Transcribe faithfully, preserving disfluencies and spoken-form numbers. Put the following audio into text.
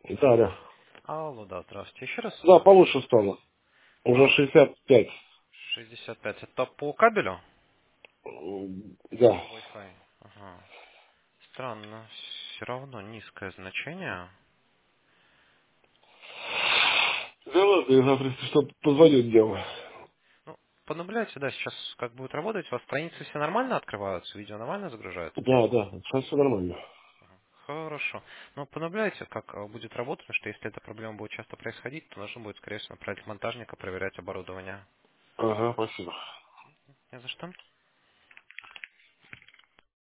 Да, да. Алло, да, здравствуйте. Еще раз. Да, получше стало. Уже А, шестьдесят пять. шестьдесят пять. Это по кабелю? М, Или Да. Wi-Fi? Ага. Странно. Все равно низкое значение. Да ладно, я завтра, если что, позвоню днем. Ну, понаблюдайте, да, сейчас как будет работать. У вас страницы все нормально открываются? Видео нормально загружается? Да, да, сейчас все нормально. Хорошо. Но понаблюдайте, как э, будет работать, потому что если эта проблема будет часто происходить, то нужно будет, скорее всего, направить монтажника проверять оборудование. Ага, спасибо. Не за что.